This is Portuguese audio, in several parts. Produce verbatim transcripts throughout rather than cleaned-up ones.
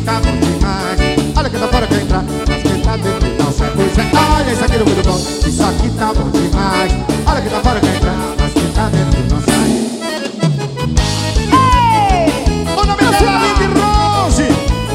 tá bom demais. Olha quem tá fora quer entrar, mas quem tá dentro não sai. Pois é, olha isso aqui no muito bom. Isso aqui tá bom demais. Olha quem tá fora quer entrar, mas quem tá dentro não sai. Ei! O nome dela é Lindy Rose.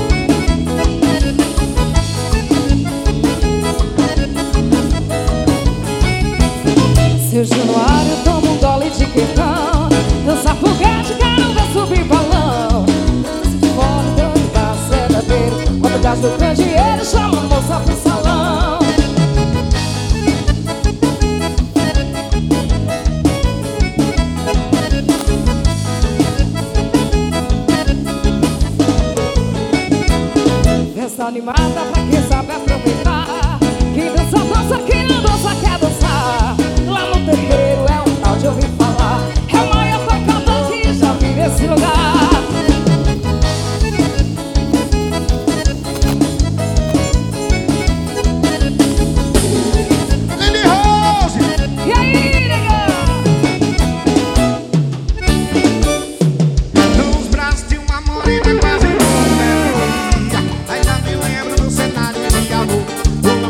Seu Januário toma um gole de quentão, dança foguete, quero ver subir balão. Se for doido da sedadeira, quando o gás do candeeiro chama a moça pro salão. Festa animada pra quem sabe aproveitar. Quem dança, dança, quem não dança quer dançar. Lá no terreiro é um tal de ouvir falar. É o maior tocador que já vi nesse lugar. Lindy Rose. E aí, negão? Nos braços de uma morena quase morena. Ainda me lembro do cenário de amor.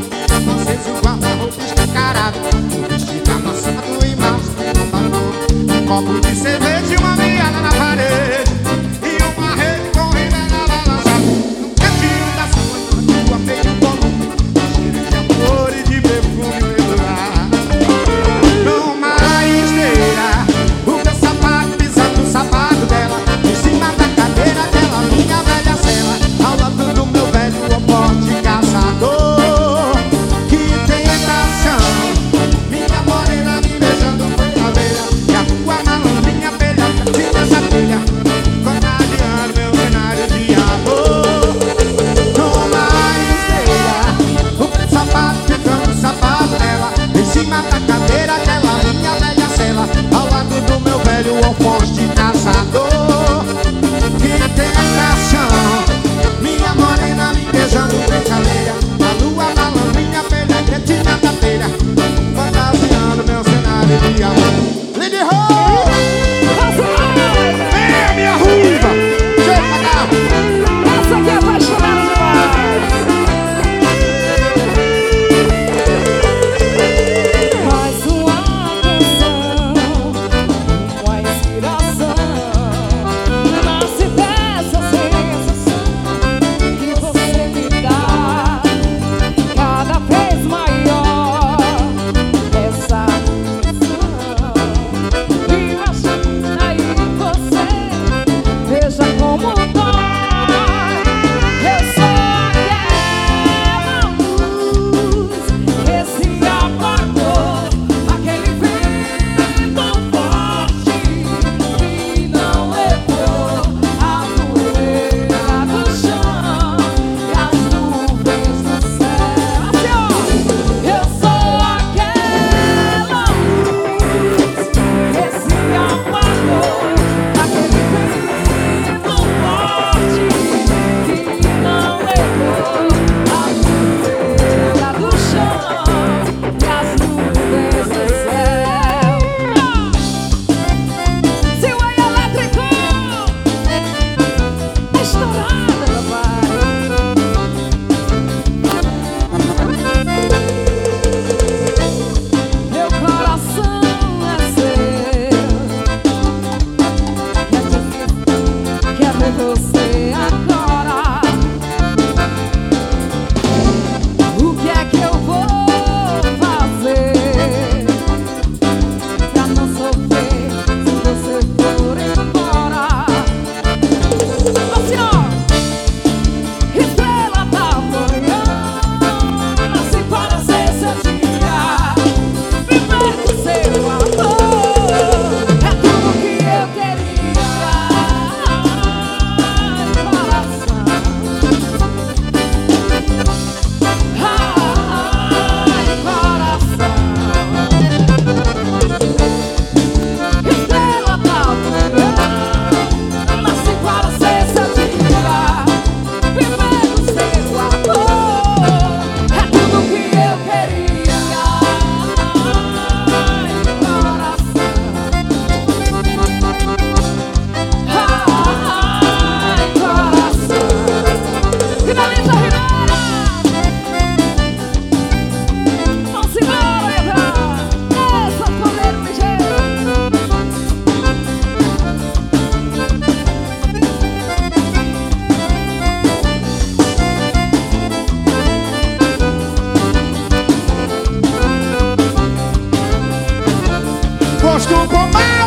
gosto com mais.